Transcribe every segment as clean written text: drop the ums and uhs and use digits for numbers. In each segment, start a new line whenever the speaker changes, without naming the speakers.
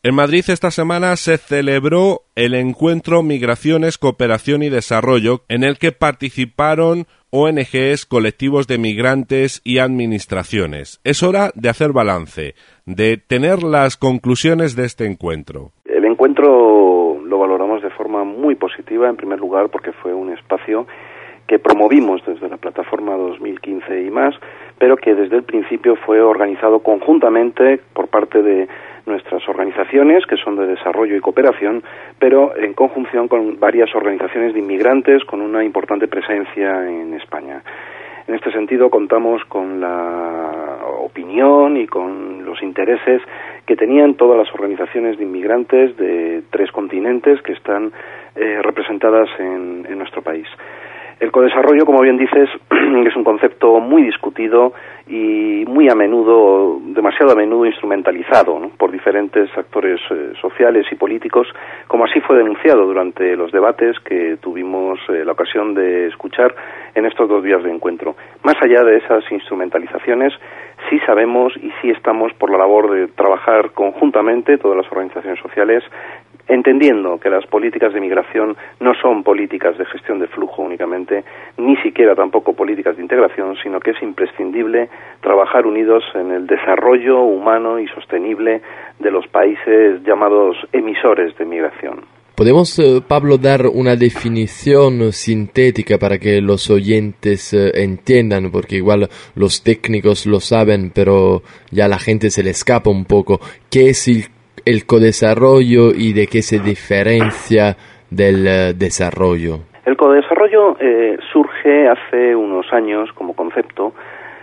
En Madrid esta semana se celebró el encuentro Migraciones, Cooperación y Desarrollo, en el que participaron ONGs, colectivos de migrantes y administraciones. Es hora de hacer balance, de tener las conclusiones de este encuentro.
El encuentro lo valoramos de forma muy positiva, en primer lugar porque fue un espacio que promovimos desde la plataforma 2015 y más, pero que desde el principio fue organizado conjuntamente por parte de nuestras organizaciones, que son de desarrollo y cooperación, pero en conjunción con varias organizaciones de inmigrantes con una importante presencia en España. En este sentido, contamos con la opinión y con los intereses que tenían todas las organizaciones de inmigrantes de 3 continentes que están representadas en nuestro país. El codesarrollo, como bien dices, es un concepto muy discutido y muy a menudo, demasiado a menudo instrumentalizado, ¿no?, por diferentes actores sociales y políticos, como así fue denunciado durante los debates que tuvimos la ocasión de escuchar en estos 2 días de encuentro. Más allá de esas instrumentalizaciones, sí sabemos y sí estamos por la labor de trabajar conjuntamente todas las organizaciones sociales, entendiendo que las políticas de migración no son políticas de gestión de flujo únicamente, ni siquiera tampoco políticas de integración, sino que es imprescindible trabajar unidos en el desarrollo humano y sostenible de los países llamados emisores de migración.
¿Podemos, Pablo, dar una definición sintética para que los oyentes entiendan? Porque igual los técnicos lo saben, pero ya la gente se le escapa un poco. ¿Qué es el codesarrollo y de qué se diferencia del desarrollo?
El codesarrollo surge hace unos años como concepto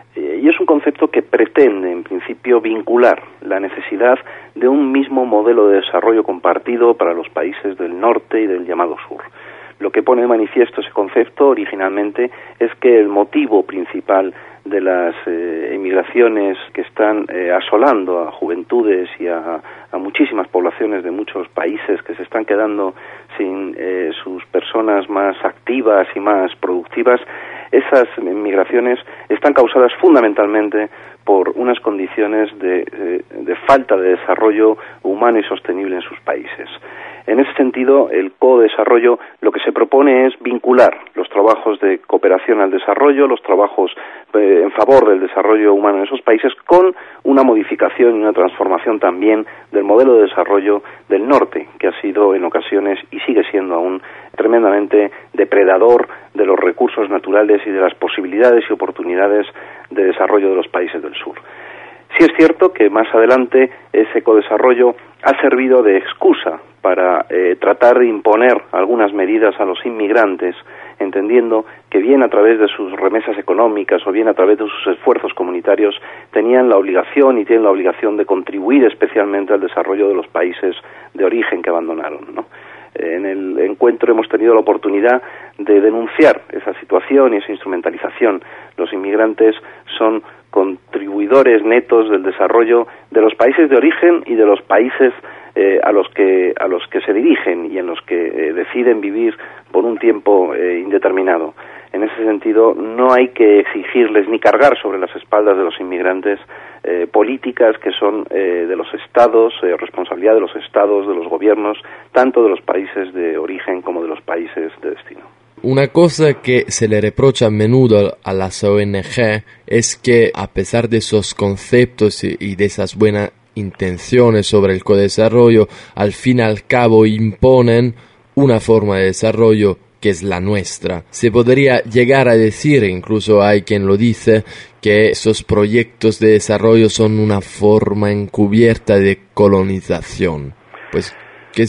y es un concepto que pretende, en principio, vincular la necesidad de un mismo modelo de desarrollo compartido para los países del norte y del llamado sur. Lo que pone de manifiesto ese concepto originalmente es que el motivo principal de las emigraciones que están asolando a juventudes y a muchísimas poblaciones de muchos países que se están quedando sin sus personas más activas y más productivas, esas migraciones están causadas fundamentalmente por unas condiciones de falta de desarrollo humano y sostenible en sus países. En ese sentido, el codesarrollo lo que se propone es vincular los trabajos de cooperación al desarrollo, los trabajos en favor del desarrollo humano en esos países, con una modificación y una transformación también del modelo de desarrollo del norte, que ha sido en ocasiones y sigue siendo aún tremendamente depredador de los recursos naturales y de las posibilidades y oportunidades de desarrollo de los países del sur. Sí es cierto que más adelante ese codesarrollo ha servido de excusa para tratar de imponer algunas medidas a los inmigrantes, entendiendo que bien a través de sus remesas económicas o bien a través de sus esfuerzos comunitarios tenían la obligación y tienen la obligación de contribuir especialmente al desarrollo de los países de origen que abandonaron, ¿no? En el encuentro hemos tenido la oportunidad de denunciar esa situación y esa instrumentalización. Los inmigrantes son contribuidores netos del desarrollo de los países de origen y de los países a los que se dirigen y en los que deciden vivir por un tiempo indeterminado. En ese sentido, no hay que exigirles ni cargar sobre las espaldas de los inmigrantes políticas que son de los estados, responsabilidad de los estados, de los gobiernos, tanto de los países de origen como de los países de destino.
Una cosa que se le reprocha a menudo a las ONG es que, a pesar de esos conceptos y de esas buenas intenciones sobre el codesarrollo, al fin y al cabo imponen una forma de desarrollo que es la nuestra. Se podría llegar a decir, incluso hay quien lo dice, que esos proyectos de desarrollo son una forma encubierta de colonización. Pues, ¿qué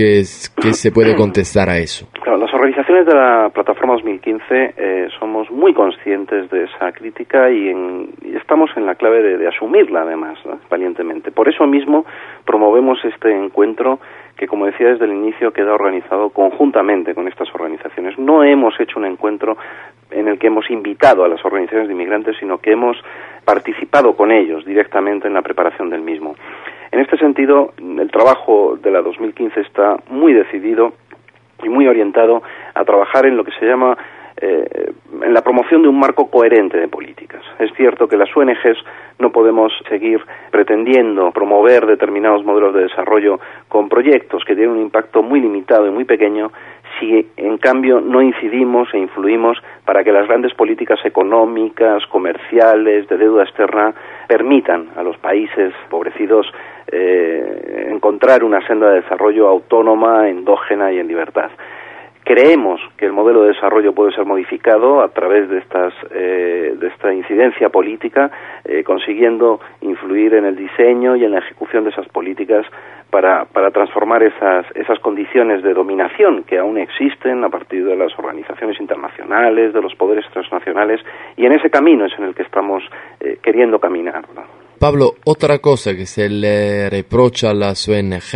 se puede contestar a eso?
Claro, las organizaciones de la Plataforma 2015 somos muy conscientes de esa crítica y estamos en la clave de asumirla, además, ¿no?, valientemente. Por eso mismo promovemos este encuentro que, como decía desde el inicio, queda organizado conjuntamente con estas organizaciones. No hemos hecho un encuentro en el que hemos invitado a las organizaciones de inmigrantes, sino que hemos participado con ellos directamente en la preparación del mismo. En este sentido, el trabajo de la 2015 está muy decidido y muy orientado a trabajar en lo que se llama en la promoción de un marco coherente de políticas. Es cierto que las ONGs no podemos seguir pretendiendo promover determinados modelos de desarrollo con proyectos que tienen un impacto muy limitado y muy pequeño si en cambio no incidimos e influimos para que las grandes políticas económicas, comerciales, de deuda externa permitan a los países empobrecidos encontrar una senda de desarrollo autónoma, endógena y en libertad. Creemos que el modelo de desarrollo puede ser modificado a través de esta incidencia política, consiguiendo influir en el diseño y en la ejecución de esas políticas para transformar esas condiciones de dominación que aún existen a partir de las organizaciones internacionales, de los poderes transnacionales, y en ese camino es en el que estamos queriendo caminar, ¿no?
Pablo, otra cosa que se le reprocha a las ONGs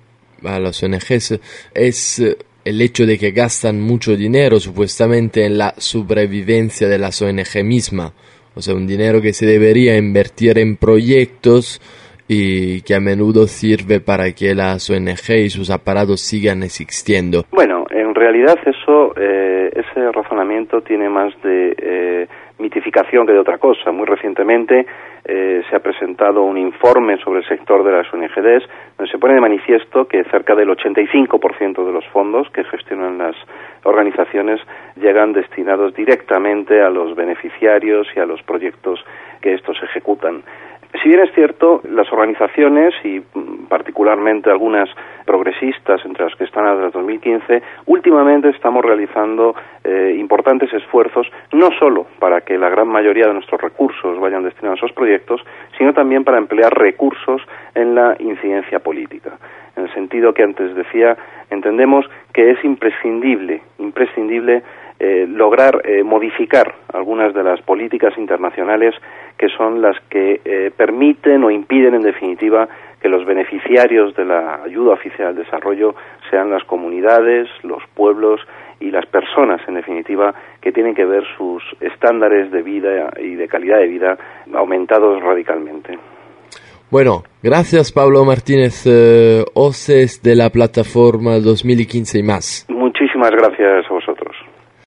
es el hecho de que gastan mucho dinero supuestamente en la sobrevivencia de las ONG misma, o sea, un dinero que se debería invertir en proyectos y que a menudo sirve para que las ONG y sus aparatos sigan existiendo.
Bueno, en realidad ese razonamiento tiene más de mitificación que de otra cosa. Muy recientemente se ha presentado un informe sobre el sector de las ONGs, donde se pone de manifiesto que cerca del 85% de los fondos que gestionan las organizaciones llegan destinados directamente a los beneficiarios y a los proyectos que estos ejecutan. Si bien es cierto, las organizaciones, y particularmente algunas progresistas, entre las que están desde 2015, últimamente estamos realizando importantes esfuerzos, no solo para que la gran mayoría de nuestros recursos vayan destinados a esos proyectos, sino también para emplear recursos en la incidencia política. En el sentido que antes decía, entendemos que es imprescindible lograr modificar algunas de las políticas internacionales que son las que permiten o impiden, en definitiva, que los beneficiarios de la ayuda oficial al desarrollo sean las comunidades, los pueblos y las personas, en definitiva, que tienen que ver sus estándares de vida y de calidad de vida aumentados radicalmente.
Bueno, gracias Pablo Martínez Oces de la plataforma 2015 y más.
Muchísimas gracias a vosotros.